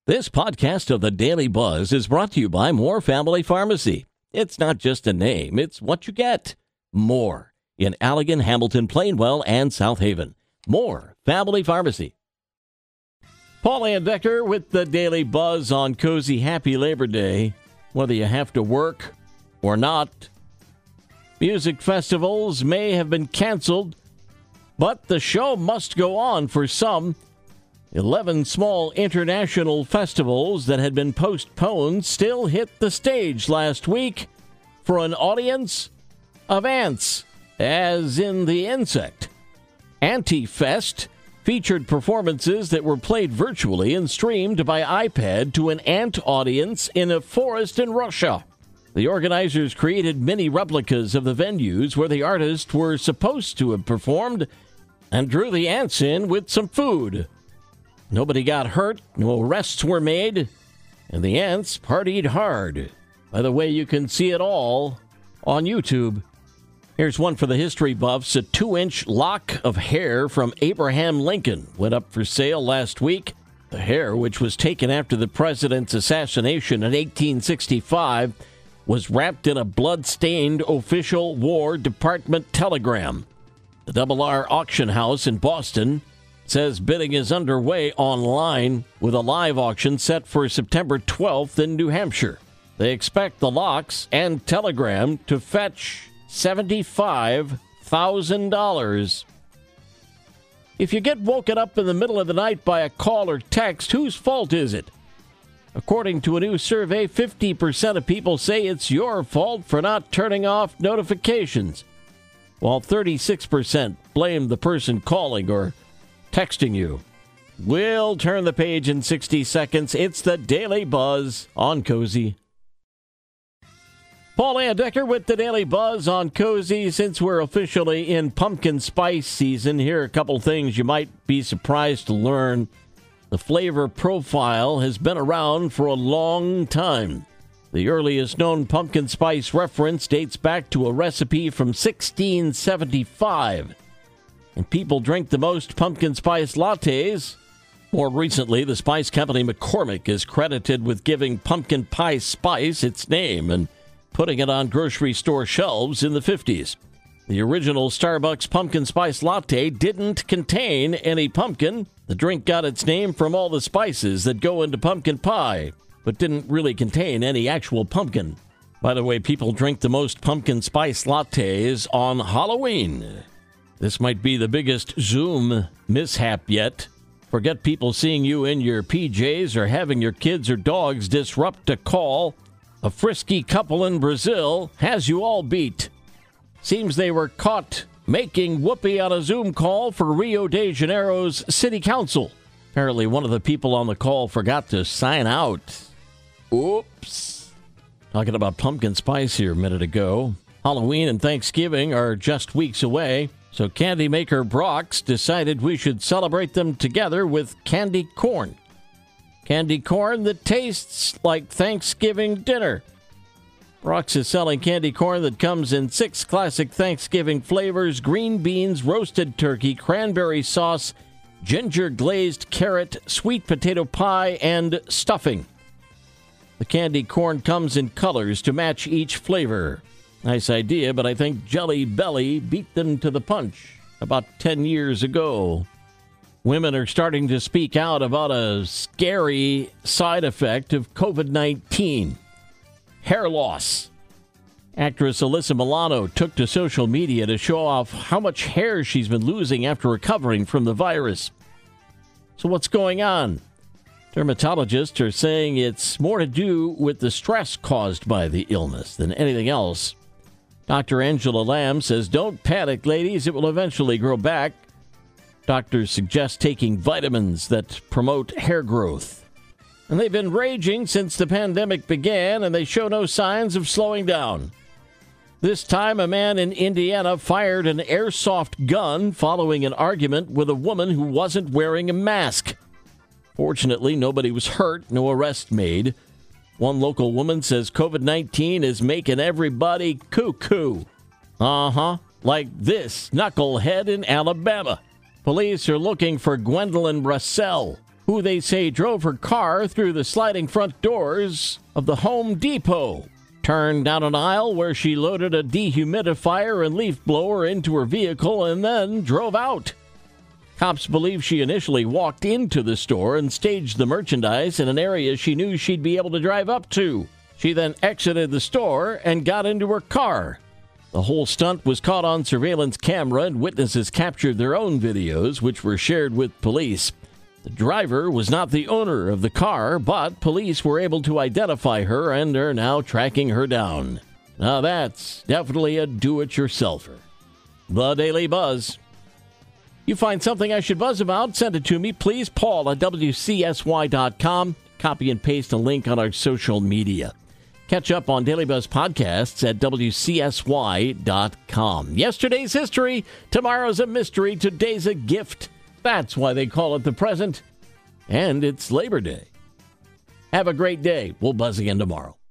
This podcast of the Daily Buzz is brought to you by Moore Family Pharmacy. It's not just a name, it's what you get. More in Allegan, Hamilton, Plainwell, and South Haven. Moore Family Pharmacy. Paul Andecker with the Daily Buzz on Cozy Happy Labor Day. Whether you have to work or not, music festivals may have been canceled, but the show must go on for some. 11 small international festivals that had been postponed still hit the stage last week for an audience of ants, as in the insect. Anti-Fest featured performances that were played virtually and streamed by iPad to an ant audience in a forest in Russia. The organizers created mini replicas of the venues where the artists were supposed to have performed and drew the ants in with some food. Nobody got hurt, no arrests were made, and the ants partied hard. By the way, you can see it all on YouTube. Here's one for the history buffs. A 2-inch lock of hair from Abraham Lincoln went up for sale last week. The hair, which was taken after the president's assassination in 1865, was wrapped in a blood-stained official War Department telegram. The R Auction House in Boston says bidding is underway online with a live auction set for September 12th in New Hampshire. They expect the locks and telegram to fetch $75,000. If you get woken up in the middle of the night by a call or text, whose fault is it? According to a new survey, 50% of people say it's your fault for not turning off notifications, while 36% blame the person calling or texting you. We'll turn the page in 60 seconds. It's the Daily Buzz on Cozy. Paul Andecker with the Daily Buzz on Cozy. Since we're officially in pumpkin spice season, here are a couple things you might be surprised to learn. The flavor profile has been around for a long time. The earliest known pumpkin spice reference dates back to a recipe from 1675. And people drink the most pumpkin spice lattes. More recently, the spice company McCormick is credited with giving pumpkin pie spice its name and putting it on grocery store shelves in the 50s. The original Starbucks pumpkin spice latte didn't contain any pumpkin. The drink got its name from all the spices that go into pumpkin pie, but didn't really contain any actual pumpkin. By the way, people drink the most pumpkin spice lattes on Halloween. This might be the biggest Zoom mishap yet. Forget people seeing you in your PJs or having your kids or dogs disrupt a call. A frisky couple in Brazil has you all beat. Seems they were caught making whoopee on a Zoom call for Rio de Janeiro's city council. Apparently one of the people on the call forgot to sign out. Oops. Talking about pumpkin spice here a minute ago. Halloween and Thanksgiving are just weeks away. So candy maker Brock's decided we should celebrate them together with candy corn. Candy corn that tastes like Thanksgiving dinner. Brock's is selling candy corn that comes in 6 classic Thanksgiving flavors: green beans, roasted turkey, cranberry sauce, ginger glazed carrot, sweet potato pie, and stuffing. The candy corn comes in colors to match each flavor. Nice idea, but I think Jelly Belly beat them to the punch about 10 years ago. Women are starting to speak out about a scary side effect of COVID-19: hair loss. Actress Alyssa Milano took to social media to show off how much hair she's been losing after recovering from the virus. So what's going on? Dermatologists are saying it's more to do with the stress caused by the illness than anything else. Dr. Angela Lamb says, "Don't panic, ladies. It will eventually grow back." Doctors suggest taking vitamins that promote hair growth. And they've been raging since the pandemic began, and they show no signs of slowing down. This time, a man in Indiana fired an airsoft gun following an argument with a woman who wasn't wearing a mask. Fortunately, nobody was hurt, no arrest made. One local woman says COVID-19 is making everybody cuckoo. Like this knucklehead in Alabama. Police are looking for Gwendolyn Russell. who they say drove her car through the sliding front doors of the Home Depot, turned down an aisle where she loaded a dehumidifier and leaf blower into her vehicle, and then drove out. Cops believe she initially walked into the store and staged the merchandise in an area she knew she'd be able to drive up to. She then exited the store and got into her car. The whole stunt was caught on surveillance camera, and witnesses captured their own videos, which were shared with police. The driver was not the owner of the car, but police were able to identify her and are now tracking her down. Now that's definitely a do-it-yourselfer. The Daily Buzz. You find something I should buzz about, send it to me, please. Paul at WCSY.com. Copy and paste a link on our social media. Catch up on Daily Buzz podcasts at WCSY.com. Yesterday's history, tomorrow's a mystery, today's a gift. That's why they call it the present. And it's Labor Day. Have a great day. We'll buzz again tomorrow.